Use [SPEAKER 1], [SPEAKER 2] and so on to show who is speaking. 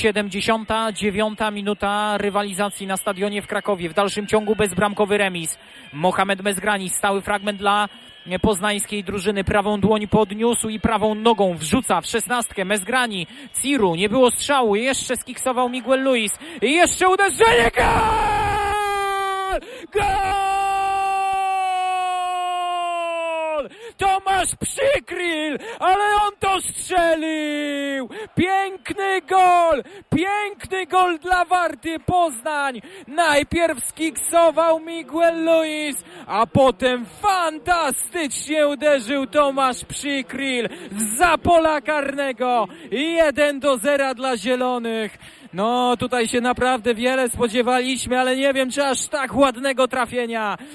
[SPEAKER 1] 79. minuta rywalizacji na stadionie w Krakowie. W dalszym ciągu bezbramkowy remis. Mohamed Mezgrani, stały fragment dla poznańskiej drużyny. Prawą dłoń podniósł i prawą nogą wrzuca w 16. Mezgrani, Ciru, nie było strzału. Jeszcze skiksował Miguel Luis. I jeszcze uderzenie. Gol! Gol! Tomasz Przykryl, ale on to strzelił! Piękny gol dla Warty Poznań. Najpierw skiksował Miguel Luis, a potem fantastycznie uderzył Tomasz Przykryl zza pola karnego. 1-0 dla zielonych. No tutaj się naprawdę wiele spodziewaliśmy, ale nie wiem, czy aż tak ładnego trafienia.